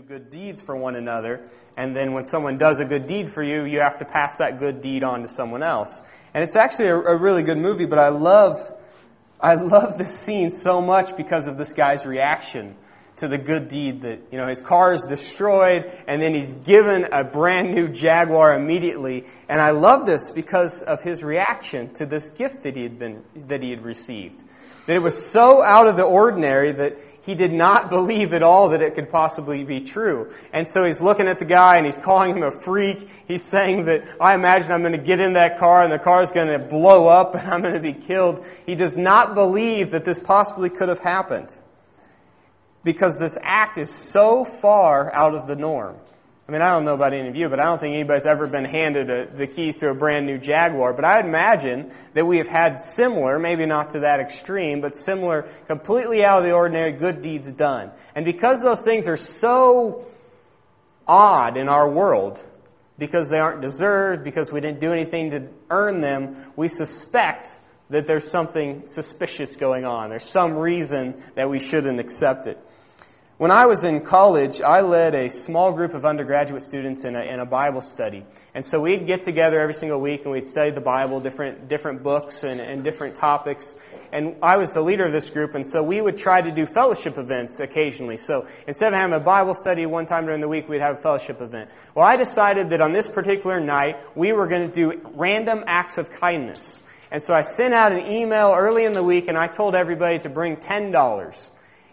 good deeds for one another. And then when someone does a good deed for you, you have to pass that good deed on to someone else. And it's actually a really good movie, but I love this scene so much because of this guy's reaction to the good deed that, his car is destroyed and then he's given a brand new Jaguar immediately. And I love this because of his reaction to this gift that he had received. That it was so out of the ordinary that he did not believe at all that it could possibly be true. And so he's looking at the guy and he's calling him a freak. He's saying that, I imagine I'm going to get in that car and the car is going to blow up and I'm going to be killed. He does not believe that this possibly could have happened. Because this act is so far out of the norm. I mean, I don't know about any of you, but I don't think anybody's ever been handed the keys to a brand new Jaguar. But I imagine that we have had similar, maybe not to that extreme, but similar, completely out of the ordinary good deeds done. And because those things are so odd in our world, because they aren't deserved, because we didn't do anything to earn them, we suspect that there's something suspicious going on. There's some reason that we shouldn't accept it. When I was in college, I led a small group of undergraduate students in a Bible study. And so we'd get together every single week and we'd study the Bible, different books and different topics. And I was the leader of this group, and so we would try to do fellowship events occasionally. So instead of having a Bible study one time during the week, we'd have a fellowship event. Well, I decided that on this particular night, we were going to do random acts of kindness. And so I sent out an email early in the week and I told everybody to bring $10.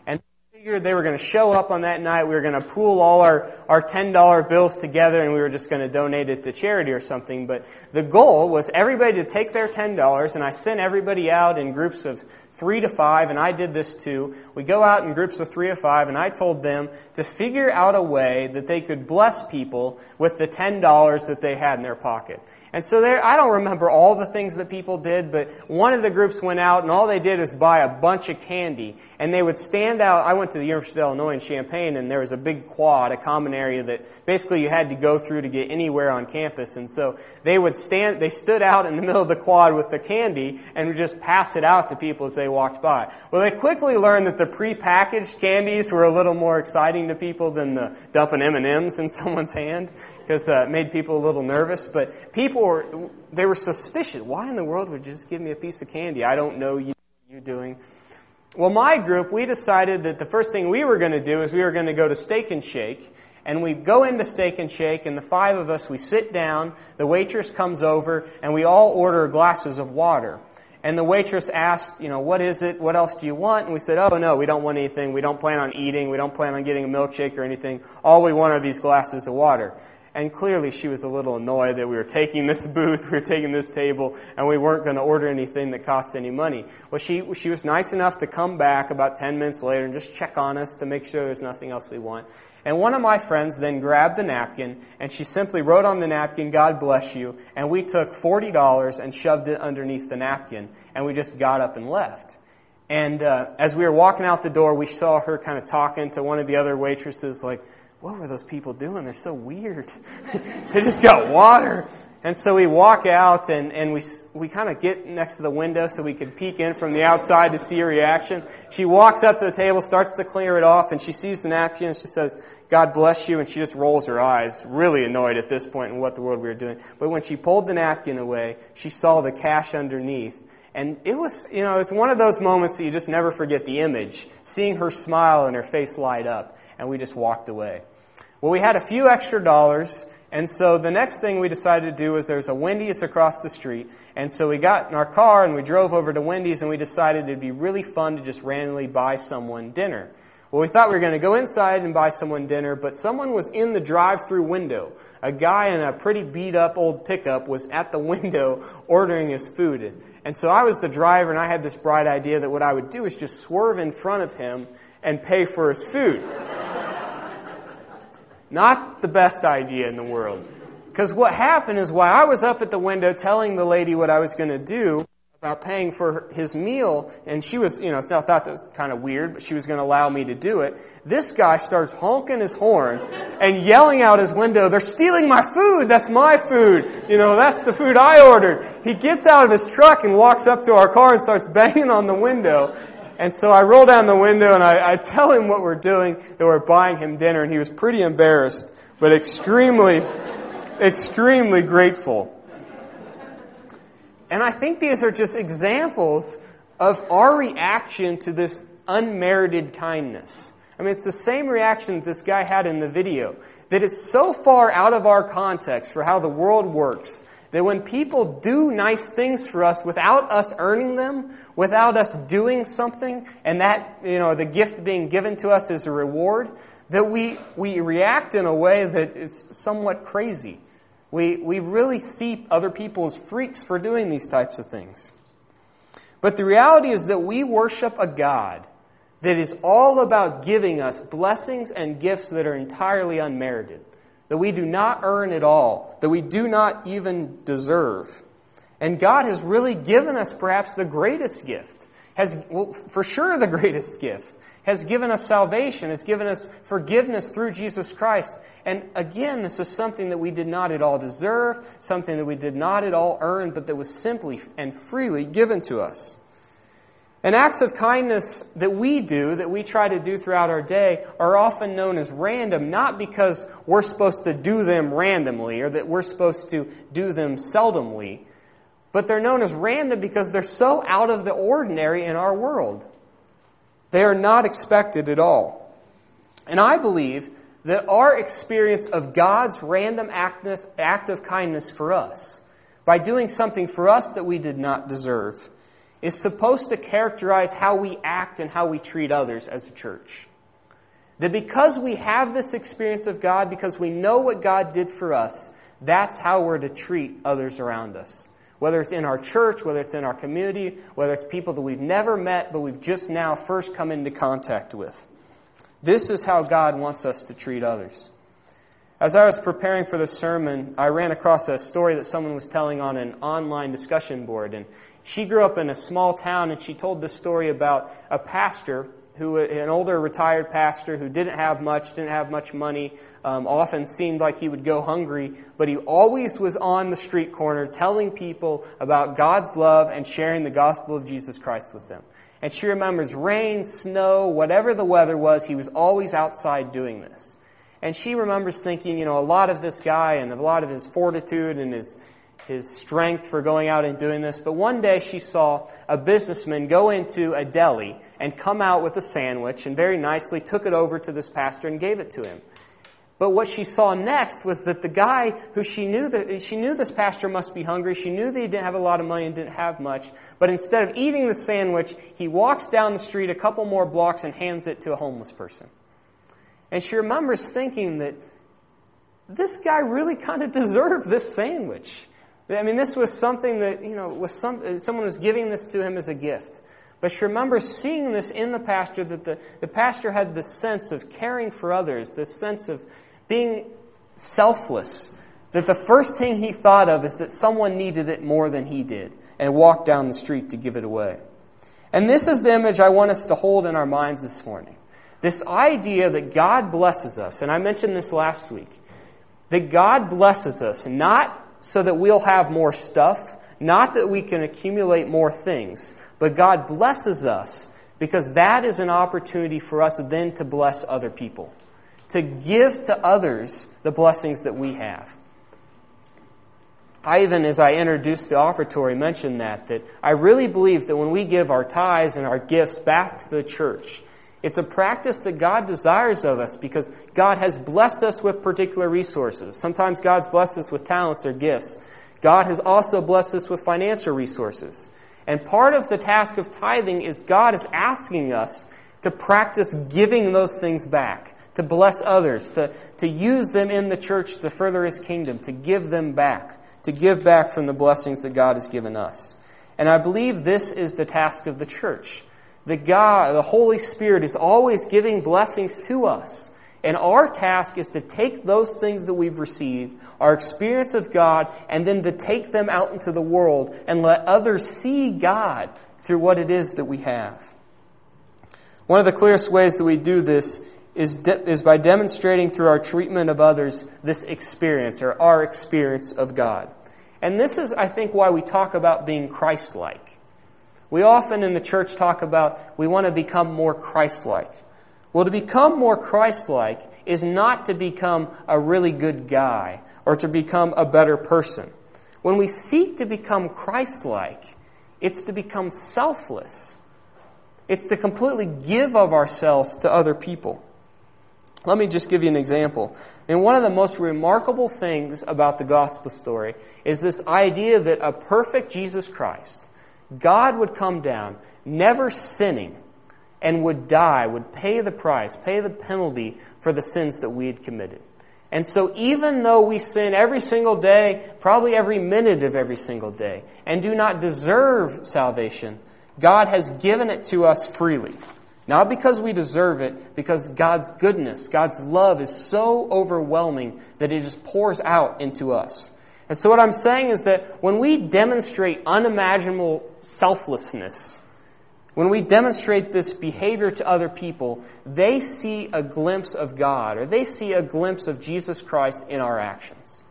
They were going to show up on that night. We were going to pool all our $10 bills together and we were just going to donate it to charity or something. But the goal was everybody to take their $10, and I sent everybody out in groups of 3 to 5, and I did this too. We go out in groups of 3 to 5, and I told them to figure out a way that they could bless people with the $10 that they had in their pocket. And so I don't remember all the things that people did, but one of the groups went out and all they did was buy a bunch of candy. And they would stand out. I went to the University of Illinois in Champaign, and there was a big quad, a common area that basically you had to go through to get anywhere on campus. And so they stood out in the middle of the quad with the candy and would just pass it out to people as they walked by. Well, they quickly learned that the prepackaged candies were a little more exciting to people than the dumping M&Ms in someone's hand, because it made people a little nervous. But people were suspicious. Why in the world would you just give me a piece of candy? I don't know you. What you're doing. Well, my group, we decided that the first thing we were going to do is we were going to go to Steak and Shake. And we go into Steak and Shake, and the 5 of us, we sit down. The waitress comes over, and we all order glasses of water. And the waitress asked, what is it? What else do you want? And we said, oh, no, we don't want anything. We don't plan on eating. We don't plan on getting a milkshake or anything. All we want are these glasses of water. And clearly she was a little annoyed that we were taking this booth, we were taking this table, and we weren't going to order anything that cost any money. Well, she was nice enough to come back about 10 minutes later and just check on us to make sure there's nothing else we want. And one of my friends then grabbed the napkin, and she simply wrote on the napkin, God bless you, and we took $40 and shoved it underneath the napkin, and we just got up and left. And as we were walking out the door, we saw her kind of talking to one of the other waitresses like, what were those people doing? They're so weird. They just got water. And so we walk out and we kind of get next to the window so we could peek in from the outside to see her reaction. She walks up to the table, starts to clear it off, and she sees the napkin and she says, God bless you, and she just rolls her eyes, really annoyed at this point in what the world we were doing. But when she pulled the napkin away, she saw the cash underneath. And it was, it's one of those moments that you just never forget the image, seeing her smile and her face light up. And we just walked away. Well, we had a few extra dollars, and so the next thing we decided to do was there's a Wendy's across the street. And so we got in our car and we drove over to Wendy's, and we decided it'd be really fun to just randomly buy someone dinner. Well, we thought we were going to go inside and buy someone dinner, but someone was in the drive-through window. A guy in a pretty beat-up old pickup was at the window ordering his food. And so I was the driver, and I had this bright idea that what I would do is just swerve in front of him and pay for his food. Not the best idea in the world. Because what happened is while I was up at the window telling the lady what I was going to do about paying for his meal, and she was, thought that was kind of weird, but she was going to allow me to do it, this guy starts honking his horn and yelling out his window, they're stealing my food, that's my food, that's the food I ordered. He gets out of his truck and walks up to our car and starts banging on the window. And so I roll down the window and I tell him what we're doing, that we're buying him dinner, and he was pretty embarrassed, but extremely, extremely grateful. And I think these are just examples of our reaction to this unmerited kindness. I mean, it's the same reaction that this guy had in the video, that it's so far out of our context for how the world works, that when people do nice things for us without us earning them, without us doing something, and that, the gift being given to us is a reward, that we react in a way that is somewhat crazy. We really see other people as freaks for doing these types of things. But the reality is that we worship a God that is all about giving us blessings and gifts that are entirely unmerited, that we do not earn at all, that we do not even deserve. And God has really given us perhaps the greatest gift, for sure the greatest gift, has given us salvation, has given us forgiveness through Jesus Christ. And again, this is something that we did not at all deserve, something that we did not at all earn, but that was simply and freely given to us. And acts of kindness that we try to do throughout our day, are often known as random, not because we're supposed to do them randomly or that we're supposed to do them seldomly, but they're known as random because they're so out of the ordinary in our world. They are not expected at all. And I believe that our experience of God's random act of kindness for us, by doing something for us that we did not deserve, is supposed to characterize how we act and how we treat others as a church. That because we have this experience of God, because we know what God did for us, that's how we're to treat others around us. Whether it's in our church, whether it's in our community, whether it's people that we've never met, but we've just now first come into contact with. This is how God wants us to treat others. As I was preparing for this sermon, I ran across a story that someone was telling on an online discussion board. And she grew up in a small town, and she told this story about a pastor, an older retired pastor who didn't have much money, often seemed like he would go hungry, but he always was on the street corner telling people about God's love and sharing the gospel of Jesus Christ with them. And she remembers rain, snow, whatever the weather was, he was always outside doing this. And she remembers thinking, a lot of this guy and a lot of his fortitude and his strength for going out and doing this. But one day she saw a businessman go into a deli and come out with a sandwich and very nicely took it over to this pastor and gave it to him. But what she saw next was that the guy who she knew this pastor must be hungry, she knew that he didn't have a lot of money and didn't have much, but instead of eating the sandwich, he walks down the street a couple more blocks and hands it to a homeless person. And she remembers thinking that this guy really kind of deserved this sandwich. I mean, this was something that, someone was giving this to him as a gift. But she remembers seeing this in the pastor, that the pastor had this sense of caring for others, this sense of being selfless, that the first thing he thought of is that someone needed it more than he did, and walked down the street to give it away. And this is the image I want us to hold in our minds this morning. This idea that God blesses us, and I mentioned this last week, that God blesses us not so that we'll have more stuff, not that we can accumulate more things, but God blesses us because that is an opportunity for us then to bless other people, to give to others the blessings that we have. I even, as I introduced the offertory, mentioned that I really believe that when we give our tithes and our gifts back to the church, it's a practice that God desires of us because God has blessed us with particular resources. Sometimes God's blessed us with talents or gifts. God has also blessed us with financial resources. And part of the task of tithing is God is asking us to practice giving those things back, to bless others, to use them in the church to further His kingdom, to give them back, to give back from the blessings that God has given us. And I believe this is the task of the church. That God, the Holy Spirit, is always giving blessings to us. And our task is to take those things that we've received, our experience of God, and then to take them out into the world and let others see God through what it is that we have. One of the clearest ways that we do this is by demonstrating through our treatment of others this experience, or our experience of God. And this is, I think, why we talk about being Christ-like. We often in the church talk about we want to become more Christ-like. Well, to become more Christ-like is not to become a really good guy or to become a better person. When we seek to become Christ-like, it's to become selfless. It's to completely give of ourselves to other people. Let me just give you an example. And one of the most remarkable things about the gospel story is this idea that a perfect Jesus Christ, God would come down, never sinning, and would die, would pay the price, pay the penalty for the sins that we had committed. And so even though we sin every single day, probably every minute of every single day, and do not deserve salvation, God has given it to us freely. Not because we deserve it, because God's goodness, God's love is so overwhelming that it just pours out into us. And so what I'm saying is that when we demonstrate unimaginable selflessness, when we demonstrate this behavior to other people, they see a glimpse of God, or they see a glimpse of Jesus Christ in our actions.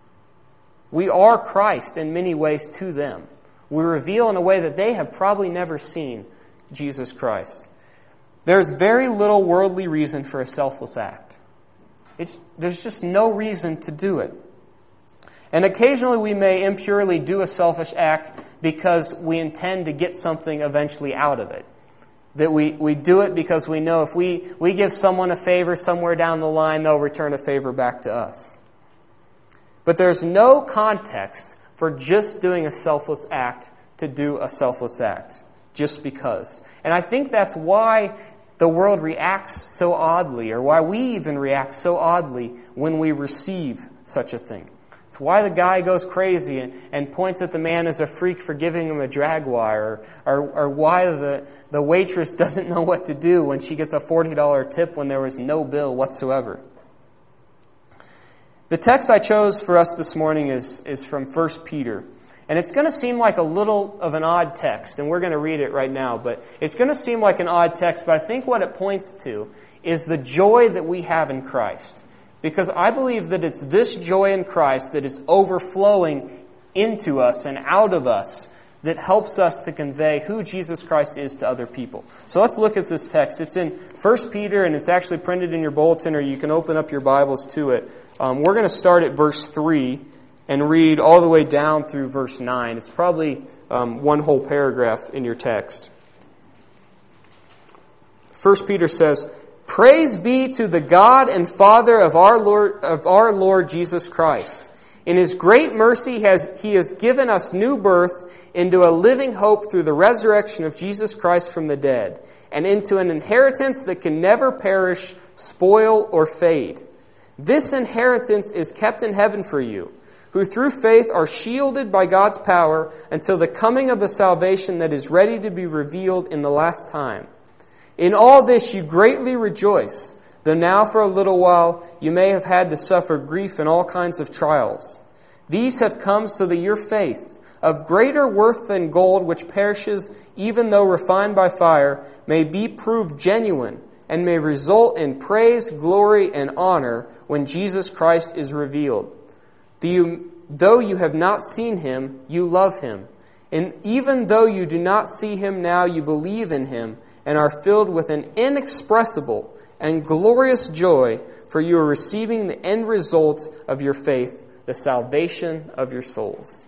We are Christ in many ways to them. We reveal in a way that they have probably never seen Jesus Christ. There's very little worldly reason for a selfless act. There's just no reason to do it. And occasionally we may impurely do a selfish act because we intend to get something eventually out of it. That we do it because we know if we give someone a favor somewhere down the line, they'll return a favor back to us. But there's no context for just doing a selfless act to do a selfless act, just because. And I think that's why the world reacts so oddly, or why we even react so oddly when we receive such a thing. It's why the guy goes crazy and points at the man as a freak for giving him a Jaguar, or why the waitress doesn't know what to do when she gets a $40 tip when there was no bill whatsoever. The text I chose for us this morning is from 1 Peter. And it's going to seem like a little of an odd text, and we're going to read it right now, but it's going to seem like an odd text, but I think what it points to is the joy that we have in Christ. Because I believe that it's this joy in Christ that is overflowing into us and out of us that helps us to convey who Jesus Christ is to other people. So let's look at this text. It's in 1 Peter, and it's actually printed in your bulletin, or you can open up your Bibles to it. We're going to start at verse 3 and read all the way down through verse 9. It's probably one whole paragraph in your text. 1 Peter says, "Praise be to the God and Father of our Lord Jesus Christ. In His great mercy He has given us new birth into a living hope through the resurrection of Jesus Christ from the dead, and into an inheritance that can never perish, spoil, or fade. This inheritance is kept in heaven for you, who through faith are shielded by God's power until the coming of the salvation that is ready to be revealed in the last time. In all this you greatly rejoice, though now for a little while you may have had to suffer grief in all kinds of trials. These have come so that your faith, of greater worth than gold which perishes even though refined by fire, may be proved genuine and may result in praise, glory, and honor when Jesus Christ is revealed. Though you have not seen Him, you love Him. And even though you do not see Him now, you believe in Him and are filled with an inexpressible and glorious joy, for you are receiving the end result of your faith, the salvation of your souls."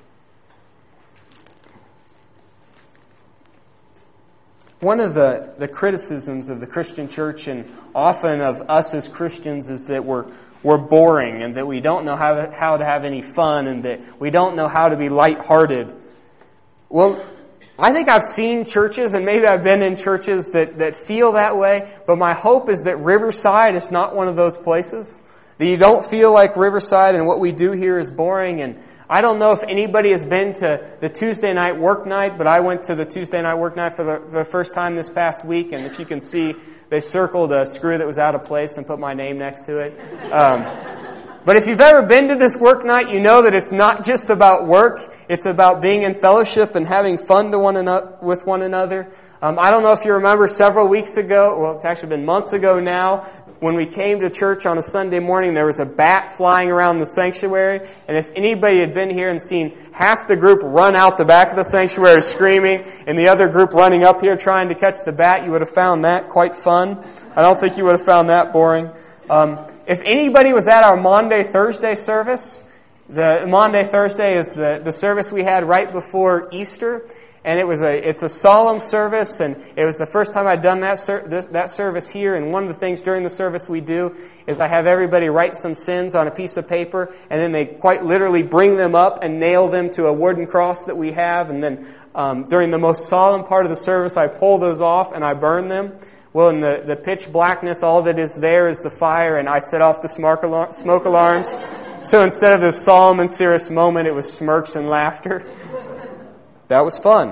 One of the criticisms of the Christian church, and often of us as Christians, is that we're boring and that we don't know how to have any fun and that we don't know how to be lighthearted. Well, I think I've seen churches, and maybe I've been in churches that feel that way, but my hope is that Riverside is not one of those places. That you don't feel like Riverside and what we do here is boring. And I don't know if anybody has been to the Tuesday night work night, but I went to the Tuesday night work night for the first time this past week, and if you can see, they circled a screw that was out of place and put my name next to it. But if you've ever been to this work night, you know that it's not just about work. It's about being in fellowship and having fun with one another. I don't know if you remember several weeks ago, well, it's actually been months ago now, when we came to church on a Sunday morning, there was a bat flying around the sanctuary. And if anybody had been here and seen half the group run out the back of the sanctuary screaming and the other group running up here trying to catch the bat, you would have found that quite fun. I don't think you would have found that boring. If anybody was at our Maundy Thursday service, the Maundy Thursday is the service we had right before Easter. And it's a solemn service, and it was the first time I'd done that service here. And one of the things during the service we do is I have everybody write some sins on a piece of paper, and then they quite literally bring them up and nail them to a wooden cross that we have. And then during the most solemn part of the service, I pull those off and I burn them. Well, in the pitch blackness, all that is there is the fire, and I set off the smoke alarms. So instead of this solemn and serious moment, it was smirks and laughter. That was fun.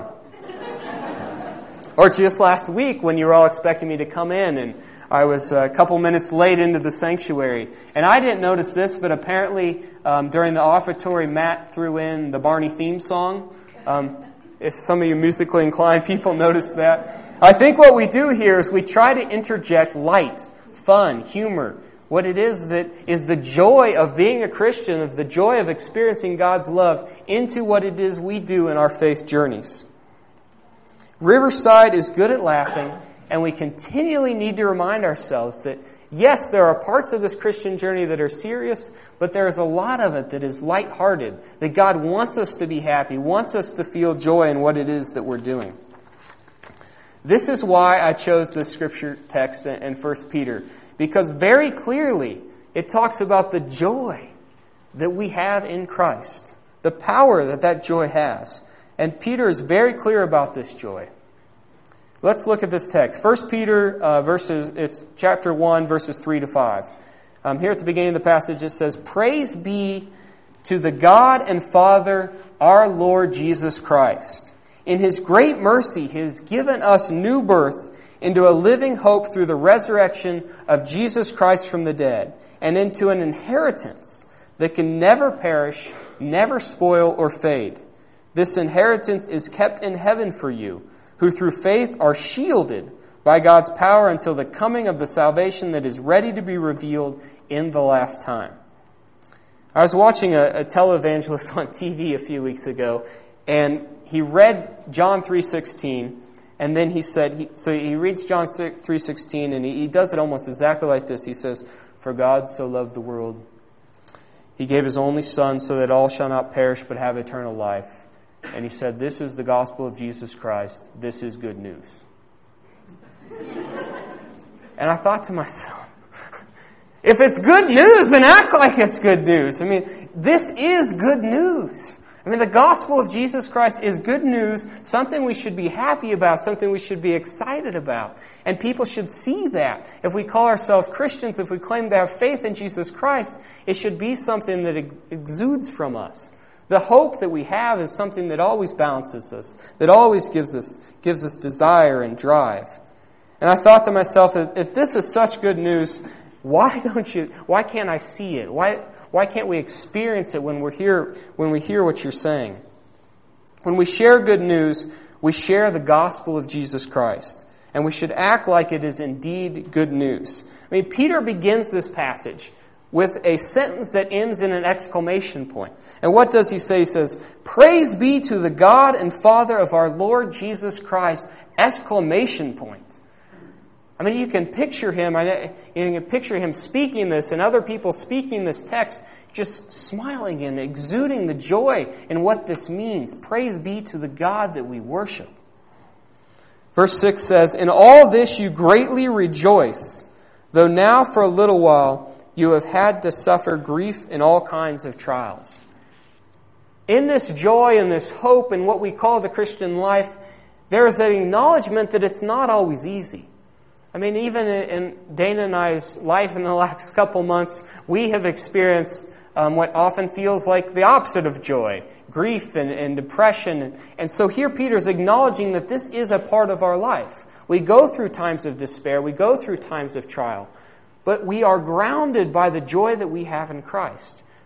Or just last week when you were all expecting me to come in and I was a couple minutes late into the sanctuary. And I didn't notice this, but apparently during the offertory, Matt threw in the Barney theme song. If some of you musically inclined people noticed that. I think what we do here is we try to interject light, fun, humor, what it is that is the joy of being a Christian, of the joy of experiencing God's love into what it is we do in our faith journeys. Riverside is good at laughing, and we continually need to remind ourselves that, yes, there are parts of this Christian journey that are serious, but there is a lot of it that is lighthearted, that God wants us to be happy, wants us to feel joy in what it is that we're doing. This is why I chose this scripture text in 1 Peter. Because very clearly, it talks about the joy that we have in Christ. The power that joy has. And Peter is very clear about this joy. Let's look at this text. 1 Peter, it's chapter 1, verses 3 to 5. Here at the beginning of the passage it says, "Praise be to the God and Father, our Lord Jesus Christ. In His great mercy, He has given us new birth into a living hope through the resurrection of Jesus Christ from the dead, and into an inheritance that can never perish, never spoil or fade. This inheritance is kept in heaven for you, who through faith are shielded by God's power until the coming of the salvation that is ready to be revealed in the last time." I was watching a televangelist on TV a few weeks ago, and he read John 3:16. And then he said, he reads John 3:16, and he does it almost exactly like this. He says, "For God so loved the world, He gave His only Son, so that all shall not perish but have eternal life." And he said, "This is the gospel of Jesus Christ. This is good news." And I thought to myself, if it's good news, then act like it's good news. I mean, this is good news. I mean, the gospel of Jesus Christ is good news, something we should be happy about, something we should be excited about. And people should see that. If we call ourselves Christians, if we claim to have faith in Jesus Christ, it should be something that exudes from us. The hope that we have is something that always balances us, that always gives us desire and drive. And I thought to myself, if this is such good news, why can't I see it? Why can't we experience it when we hear what you're saying? When we share good news, we share the gospel of Jesus Christ. And we should act like it is indeed good news. I mean, Peter begins this passage with a sentence that ends in an exclamation point. And what does he say? He says, "Praise be to the God and Father of our Lord Jesus Christ!" Exclamation point. I mean, you can picture him speaking this and other people speaking this text, just smiling and exuding the joy in what this means. Praise be to the God that we worship. Verse 6 says, "In all this you greatly rejoice, though now for a little while you have had to suffer grief in all kinds of trials." In this joy and this hope and what we call the Christian life, there is an acknowledgement that it's not always easy. I mean, even in Dana and I's life in the last couple months, we have experienced what often feels like the opposite of joy, grief and depression. And so here Peter's acknowledging that this is a part of our life. We go through times of despair. We go through times of trial. But we are grounded by the joy that we have in Christ.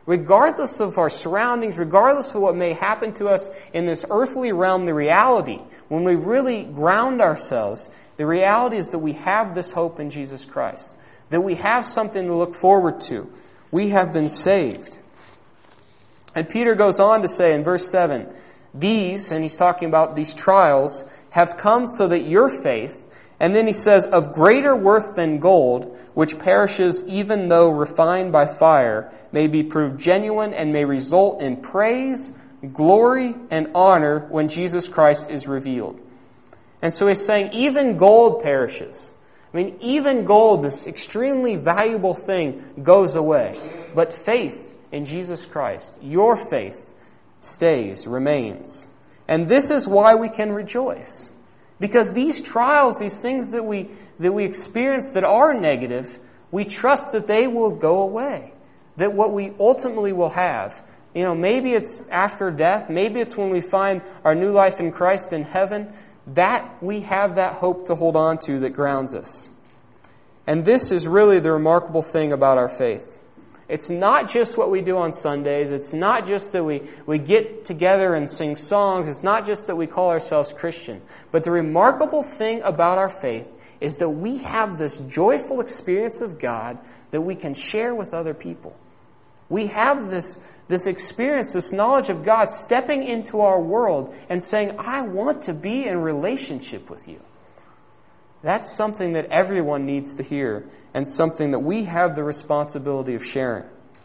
Regardless of our surroundings, regardless of what may happen to us in this earthly realm, the reality, when we really ground ourselves, the reality is that we have this hope in Jesus Christ. That we have something to look forward to. We have been saved. And Peter goes on to say in verse 7, these, and he's talking about these trials, have come so that your faith, and then he says, of greater worth than gold, which perishes even though refined by fire, may be proved genuine and may result in praise, glory, and honor when Jesus Christ is revealed. And so he's saying even gold perishes. I mean, even gold, this extremely valuable thing, goes away. But faith in Jesus Christ, your faith, stays, remains. And this is why we can rejoice. Because these trials, these things that we experience that are negative, we trust that they will go away. That what we ultimately will have, maybe it's after death, maybe it's when we find our new life in Christ in heaven, that we have that hope to hold on to that grounds us. And this is really the remarkable thing about our faith. It's not just what we do on Sundays. It's not just that we get together and sing songs. It's not just that we call ourselves Christian. But the remarkable thing about our faith is that we have this joyful experience of God that we can share with other people. We have this experience, this knowledge of God stepping into our world and saying, I want to be in relationship with you. That's something that everyone needs to hear and something that we have the responsibility of sharing.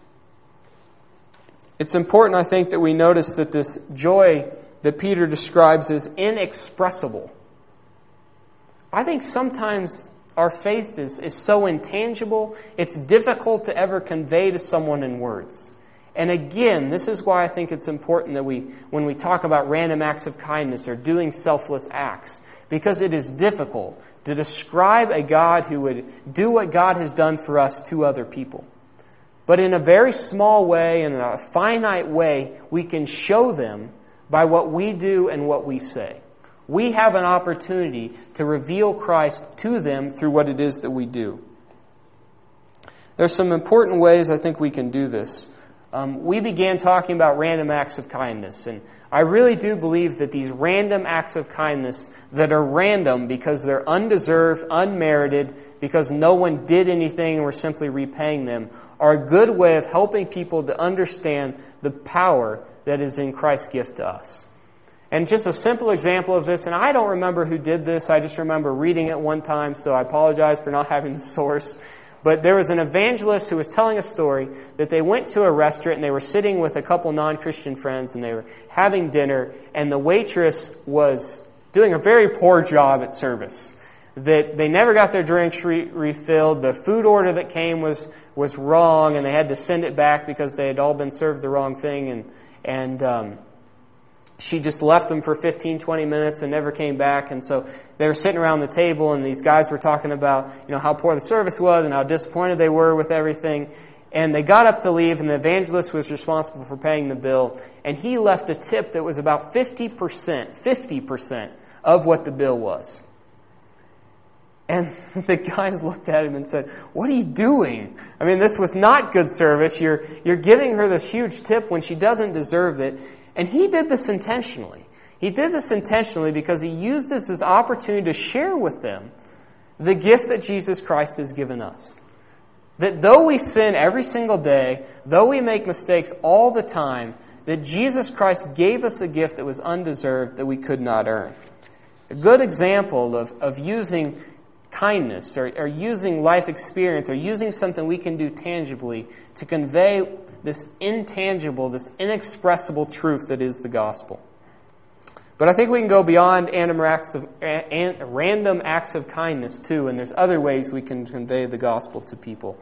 It's important, I think, that we notice that this joy that Peter describes is inexpressible. I think sometimes our faith is so intangible, it's difficult to ever convey to someone in words. And again, this is why I think it's important that when we talk about random acts of kindness or doing selfless acts, because it is difficult to describe a God who would do what God has done for us to other people. But in a very small way, in a finite way, we can show them by what we do and what we say. We have an opportunity to reveal Christ to them through what it is that we do. There's some important ways I think we can do this. We began talking about random acts of kindness, and I really do believe that these random acts of kindness that are random because they're undeserved, unmerited, because no one did anything and we're simply repaying them, are a good way of helping people to understand the power that is in Christ's gift to us. And just a simple example of this, and I don't remember who did this, I just remember reading it one time, so I apologize for not having the source. But there was an evangelist who was telling a story that they went to a restaurant and they were sitting with a couple non-Christian friends and they were having dinner, and the waitress was doing a very poor job at service. That they never got their drinks refilled, the food order that came was wrong, and they had to send it back because they had all been served the wrong thing, and she just left them for 15, 20 minutes and never came back. And so they were sitting around the table and these guys were talking about, how poor the service was and how disappointed they were with everything. And they got up to leave and the evangelist was responsible for paying the bill. And he left a tip that was about 50% of what the bill was. And the guys looked at him and said, "What are you doing? I mean, this was not good service. You're giving her this huge tip when she doesn't deserve it." And he did this intentionally. He did this intentionally because he used this as an opportunity to share with them the gift that Jesus Christ has given us. That though we sin every single day, though we make mistakes all the time, that Jesus Christ gave us a gift that was undeserved, that we could not earn. A good example of using kindness or using life experience or using something we can do tangibly to convey this intangible, this inexpressible truth that is the gospel. But I think we can go beyond random acts of kindness too, and there's other ways we can convey the gospel to people.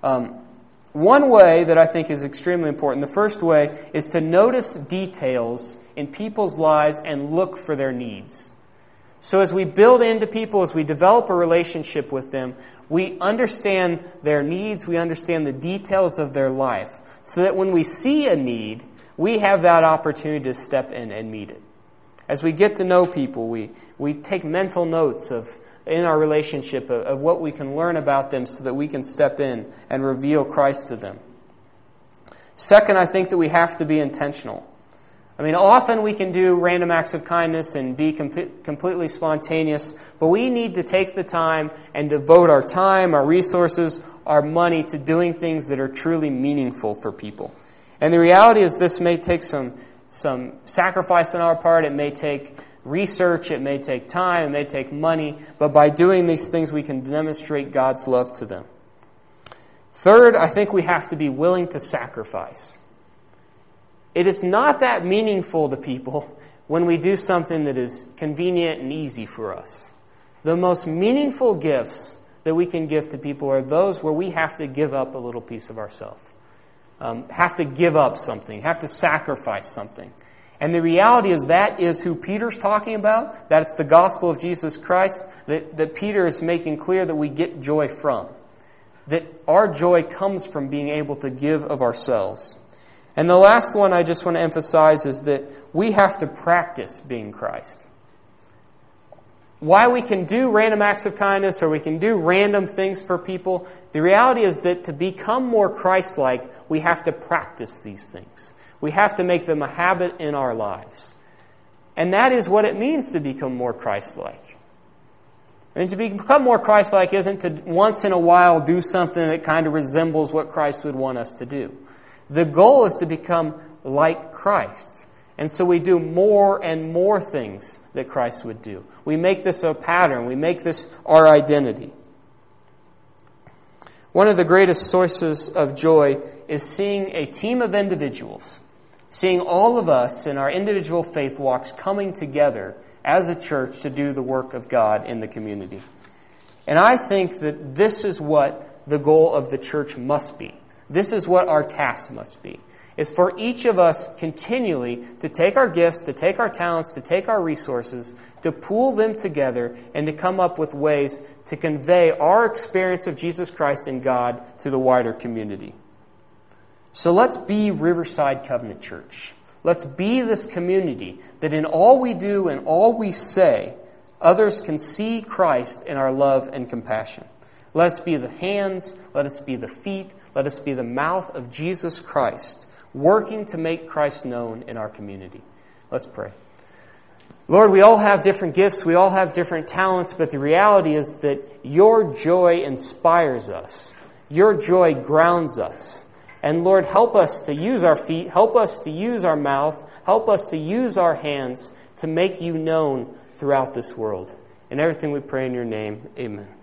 One way that I think is extremely important, the first way, is to notice details in people's lives and look for their needs. So as we build into people, as we develop a relationship with them, we understand their needs, we understand the details of their life, so that when we see a need, we have that opportunity to step in and meet it. As we get to know people, we take mental notes in our relationship of what we can learn about them so that we can step in and reveal Christ to them. Second, I think that we have to be intentional. I mean, often we can do random acts of kindness and be completely spontaneous, but we need to take the time and devote our time, our resources, our money to doing things that are truly meaningful for people. And the reality is this may take some sacrifice on our part. It may take research. It may take time. It may take money. But by doing these things, we can demonstrate God's love to them. Third, I think we have to be willing to sacrifice. It is not that meaningful to people when we do something that is convenient and easy for us. The most meaningful gifts that we can give to people are those where we have to give up a little piece of ourselves. Have to give up something. Have to sacrifice something. And the reality is that is who Peter's talking about. That it's the gospel of Jesus Christ that Peter is making clear that we get joy from. That our joy comes from being able to give of ourselves. And the last one I just want to emphasize is that we have to practice being Christ. While we can do random acts of kindness or we can do random things for people, the reality is that to become more Christ-like, we have to practice these things. We have to make them a habit in our lives. And that is what it means to become more Christ-like. And to become more Christ-like isn't to once in a while do something that kind of resembles what Christ would want us to do. The goal is to become like Christ. And so we do more and more things that Christ would do. We make this a pattern. We make this our identity. One of the greatest sources of joy is seeing a team of individuals, seeing all of us in our individual faith walks coming together as a church to do the work of God in the community. And I think that this is what the goal of the church must be. This is what our task must be. Is for each of us continually to take our gifts, to take our talents, to take our resources, to pool them together and to come up with ways to convey our experience of Jesus Christ and God to the wider community. So let's be Riverside Covenant Church. Let's be this community that in all we do and all we say, others can see Christ in our love and compassion. Let us be the hands, let us be the feet, let us be the mouth of Jesus Christ, working to make Christ known in our community. Let's pray. Lord, we all have different gifts, we all have different talents, but the reality is that your joy inspires us. Your joy grounds us. And Lord, help us to use our feet, help us to use our mouth, help us to use our hands to make you known throughout this world. In everything we pray in your name, amen.